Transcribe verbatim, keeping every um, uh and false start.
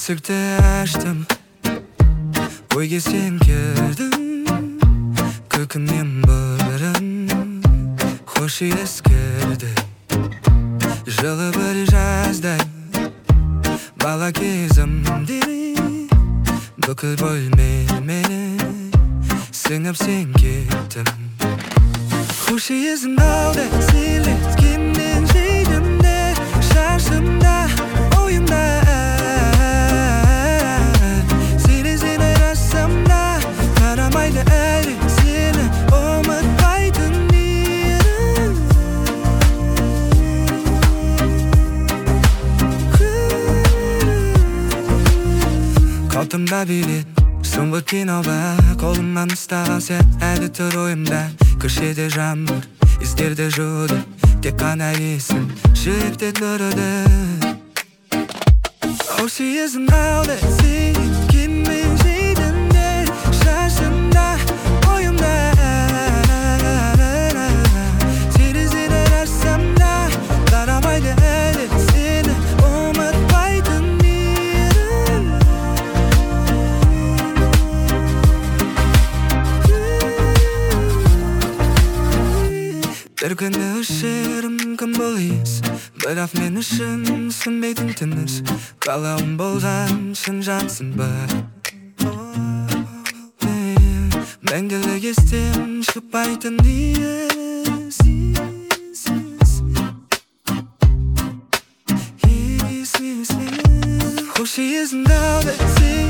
Esikti açtım, oyga sen kirdin. Ko'kimning birin hoş eskirdi. Жылы bir жаздай бала кезімде бүкіл бөлмені сіңіп сен кеттің. Хош есің алды сыйлаткеннен жейдімде шашымда ойымда сені сені расамда қарамайды әлі сені ұмытпайтын едім. Қолымда билет соңғы киноға қолымнан ұстаған сен әлі тұр ойымда. Көшеде жаңбыр іздерді жуды, тек қана есің жүректе тұрды. Хош есің қалды сүйгенмен жейдімде шашымда ойымда сені сені расамда қарамайды әлі сені ұмытпайтын едім. Bir күні өшірім кім бұл ес, бірақ мен үшін сөнбейтін тыныш. Қалауым болған шын жансың бір. Мәңгілік естен шықпайтын ес. Хош есің қалды